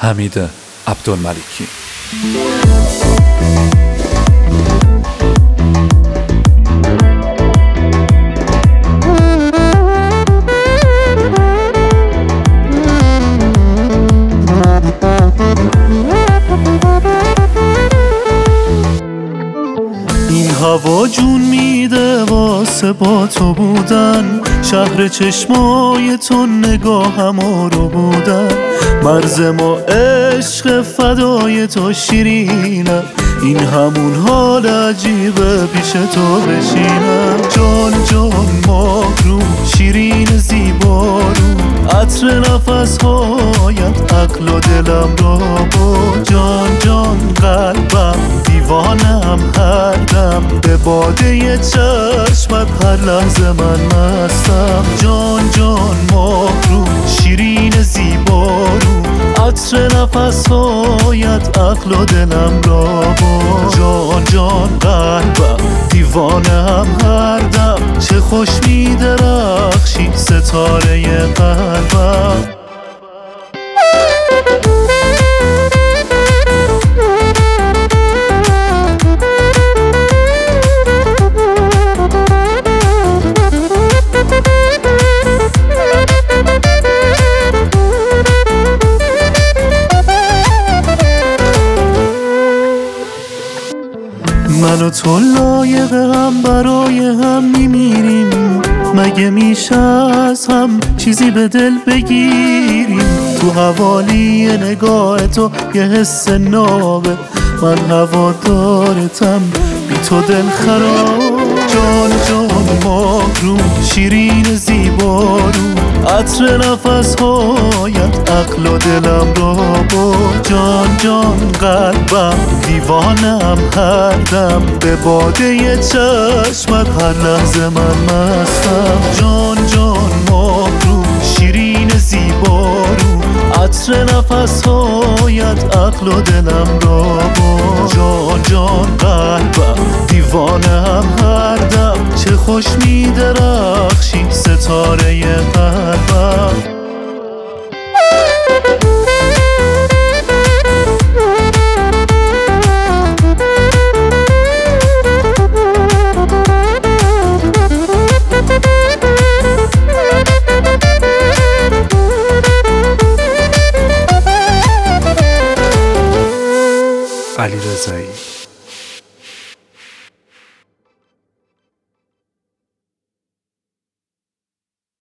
حمید عبدالملکی. این هوا جون میده واسه با تو بودن، شهر چشمای تو نگاهم رو بودن، مرز ما عشق فدای تو شیرینم، این همون حال عجیبه پیش تو بشینم. جان جان ماهرو شیرین زیبارو، عطر نفس هایت عقل و دلم را با. جان جان قلبم دیوانم هر دم، به باده چشمت هر لحظه من مستم. جان جان ماهرو شیرین زیبارو، عطر نفس هایت عقل و دلم را با. جان جان قلبم دیوانم هر دم، چه خوش می‌درخشی ستاره قلبم. من و تو لایق هم برای هم میمیریم، مگه میشه از هم چیزی به دل بگیریم؟ تو حوالی نگاه تو یه حس نابه، من هوادارتم بی تو دل خراب. جان جان ماهرو شیرین زیبارو، عطر نفس هایت عقل و دلم را با. جان جان قلبم دیوانم هر دم، به باده چشمت هر لحظه من مستم. جان جان ماهرو شیرین زیبارو، عطر نفس هایت عقل و دلم را با. جان جان قلبم دیوانم هر دم، چه خوش می‌درخشی ستاره قلبم.